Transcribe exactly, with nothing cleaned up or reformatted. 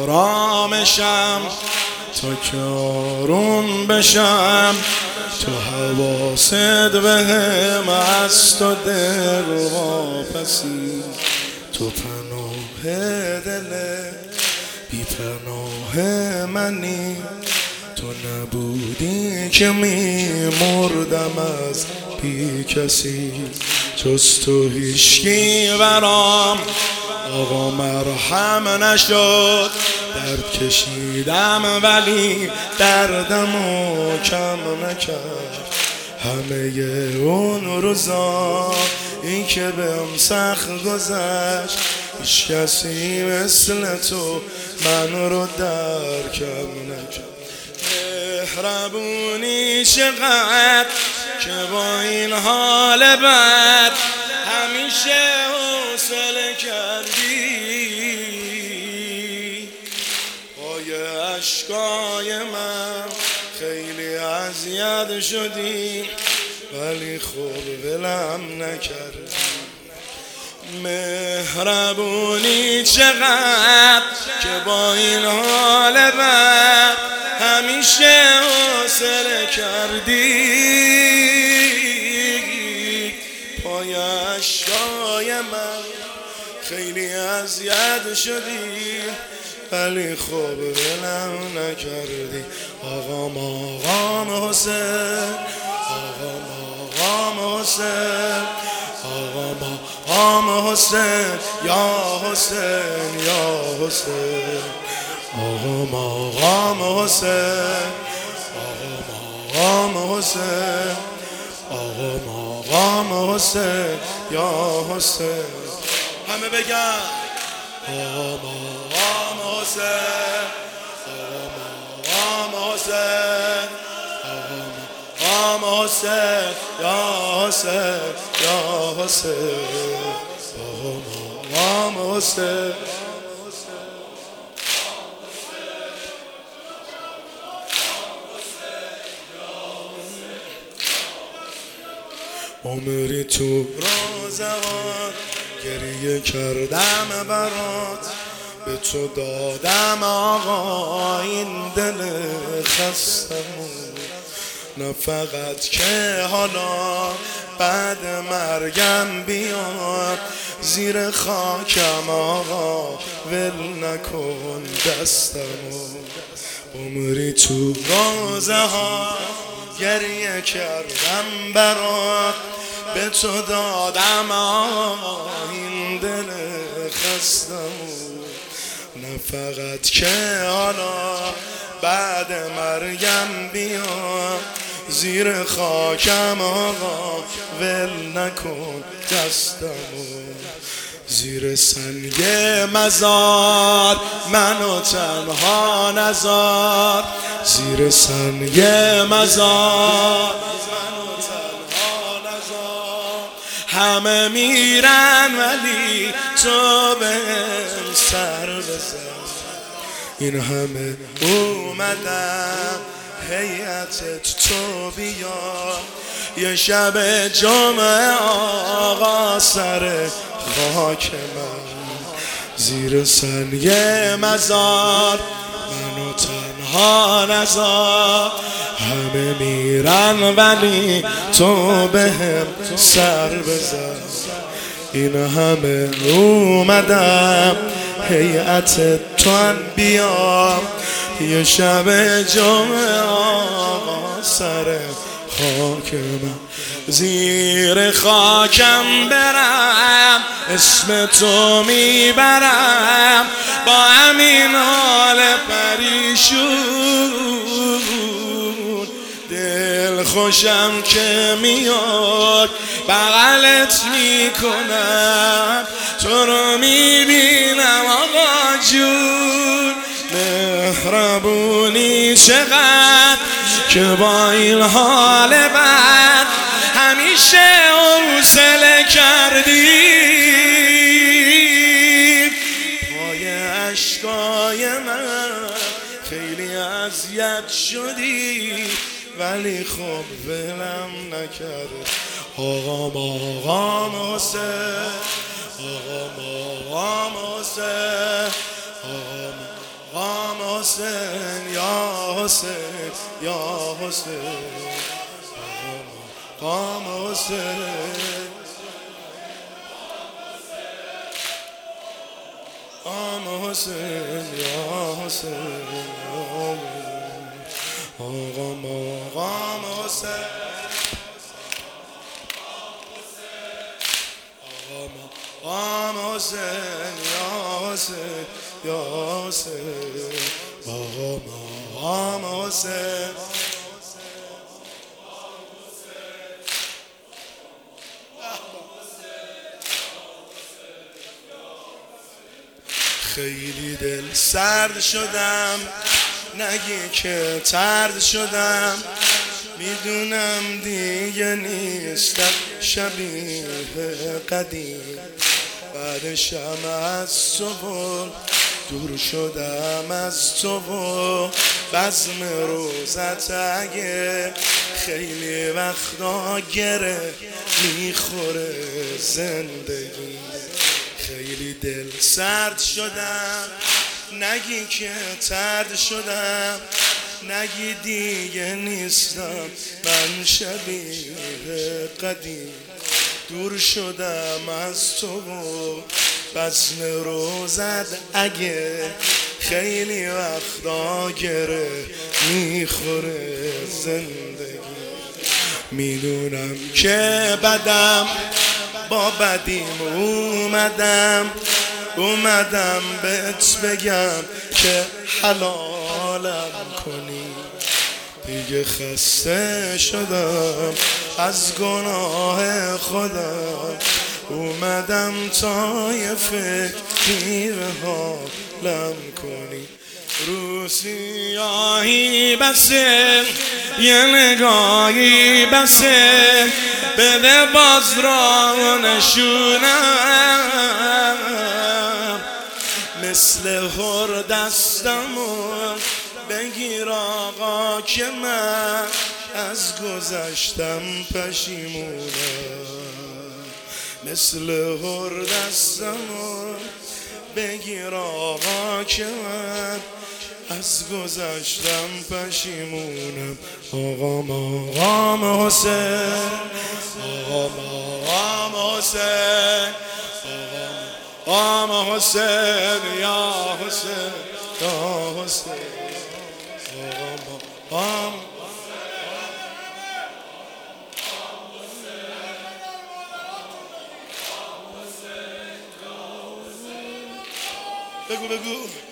آرامشم تا که آروم بشم، تو حواست بهم از تو دل واپسی، تو پناه دل بی پناه منی، تو نبودی که می مردم از بی کسی، جز تو هیچکی برام آقا مرهم نشد. درد کشیدم ولی دردمو کم نکرد، همه اون روزا این که بهم سخت گذشت، هیچ کسی مثل تو من رو درکم نکرد. مهربونی چقدر که با این حال بد همیشه حوصله کردی، پای اشکای من خیلی اذیت شدی ولی خب ولم نکردی. مهربونی چقدر که با این حال بد همیشه حوصله کردی، پای اشکای من خیلی اذیت شدی ولی خب ولم نکردی. آقام آقام حسین، آقام آقام حسین، آقام آقام حسین، یا حسین یا حسین، آقام آقام حسین، آقام آقام حسین، آقام آقام حسین یا حسین. همه بگن آقام آقام حسین، آقام آقام حسین، آقام آقام حسین یا حسین یا حسین، آقام آقام حسین. عمری تو روزهات گریه کردم برات، به تو دادم آقا این دل خستمو، نه فقط که حالا بعد مرگم بیاد زیر خاکم آقا ول نکن دستمو. عمری تو روزه ها گریه کردم برات، به تو دادم آقا این دل خستمو، نه فقط که حالا بعد مرگم بیاد زیر خاکم آقا ول نکن دستمو. زیر سنگ مزار منو تنها نذار، زیر سنگ مزار منو تنها نذار، همه میرن ولی تو بهم سر بزن. این همه اومدم هیئتت تو بیا، یه شب جمعه آقا سر خاک من، زیر سنگ مزار منو تنها نذار، همه میرن ولی تو بهم سر بزن. این همه اومدم هیئت تو بیا، یه شب جمعه آقا سر خاک من، زیر خاکم برم اسم تو میبرم، با همین حال پریشون دل خوشم که میاد بغلت میکنم، تو رو میبینم آقا جون. مهربونی چقدر که با این حال بد همیشه حوصله کردی، پای اشکای من خیلی اذیت شدی ولی خب ولم نکرد. آقام آقام حسین، آقام آقام حسین، آقام حسین یا حسین یا حسین مقام حسین مقام حسین یا حسین آقا مقام حسین مقام حسین یا حسین یا حسین آقا مقام حسین خیلی دل سرد شدم نگی که ترد شدم میدونم دیگه نیستم شبیه قدیم بعدشم از تو دور شدم از تو و بزم روزت اگه خیلی وقتا گره میخوره زندگی خیلی دل سرد شدم نگی که ترد شدم نگی دیگه نیستم من شبیه قدیم دور شدم از تو و بزم روزت اگه خیلی وقتا گره میخوره زندگی میدونم که بدم با بدیم اومدم اومدم بهت بگم که حلالم کنی دیگه خسته شدم از گناه خودم اومدم تا یه فکری به حالم کنی رو سیاهی بسه یه نگاهی بسه بده باز را نشونم مثل هر دستمون بگیر آقا که من از گذشتم پشیمونم مثل هر دستمون بگیر آقا که من از گذشتم پشیمونم آقا مقام حسین آقا مقام حسین آقا مقام حسین یا حسین یا حسین آقا مقام بگو بگو